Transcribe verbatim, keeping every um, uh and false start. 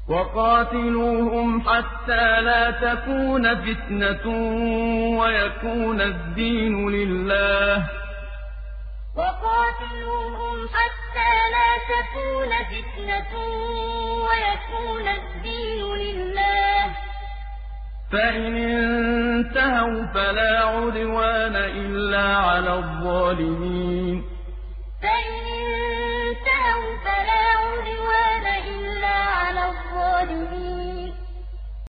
وقاتلوهم حتى لا تكون فتنة ويكون الدين لله. وقاتلوهم حتى لا تكون فتنة ويكون الدين لله. فإن انتهوا فلا عدوان إلا على الظالمين. فإن انتهوا فلا